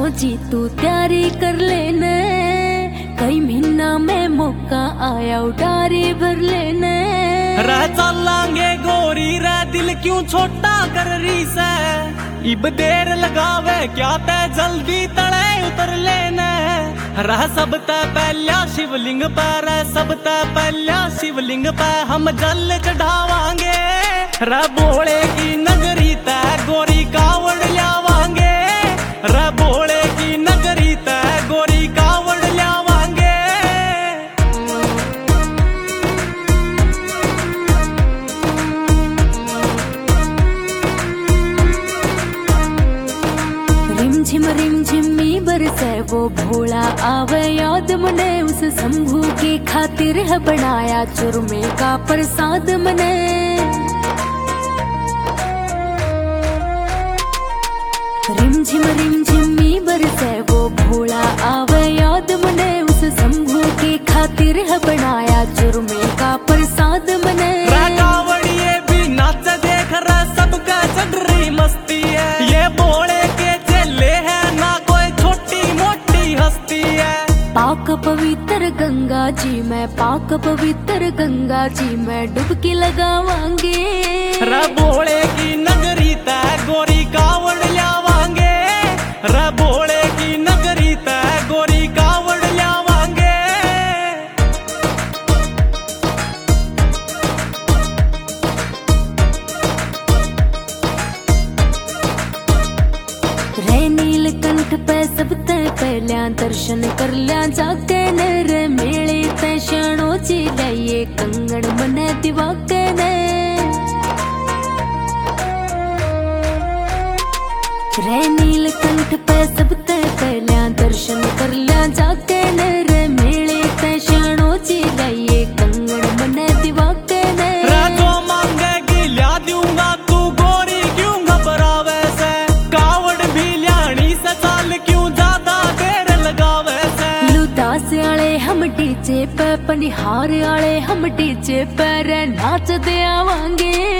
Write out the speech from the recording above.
जी तू तैयारी कर लेने, कई महीना में मौका आया उडारी भर लेने। रह चलांगे गोरी रे दिल क्यों छोटा कर रही से, इब देर लगावे क्या तै जल्दी तड़े उतर लेने। रह सब तै पहला शिवलिंग पर, सब तै पहला शिवलिंग पे हम जल चढ़ावांगे। रह भोले की नगरी तै गोरी कावड़ लावांगे, रह भोले की नगरी तै गोरी कावड़ लावांगे। रिम झिमी बरसे वो भोला आवे याद मने, उस शंभू की खातिर है बनाया चूरमे का प्रसाद मने। रिम झिमी बरसे वो भोला आवे याद मने, उस शंभू की खातिर है बनाया चूरमे का प्रसाद मने। कावड़िए भी नाच देख रहा सबका चढ़ रही मस्ती है, ये भोले के चेले है ना कोई छोटी मोटी हस्ती है। पाक पवित्र गंगा जी में, पाक पवित्र गंगा जी में डुबकी लगावांगे। रे भोले की नगरी तै गोरी कावड़ लावांगे, रे भोले की नगरी तै गोरी कावड़ लावांगे। रे नीलकंठ पे सब ते पहल्या दर्शन कर लिया जाके ने, रे मेले ते शरणो जी लाइए कंगन मने दिवाके ने। रे नीलकंठ पे सब ते पहल्या दर्शन कर लिया जाके ने, रे मेले ते शरणो जी लाइए कंगन मने दिवाके ने। जो मांगेगी ला दूंगा तू गोरी क्यों घबरावे से, कावड़ भी ल्याणी से चाल क्यों ज्यादा देर लगावे से। लुदास आले हम डीजे पे, पनिहार आले हम डीजे पे रे नाच दे आवांगे।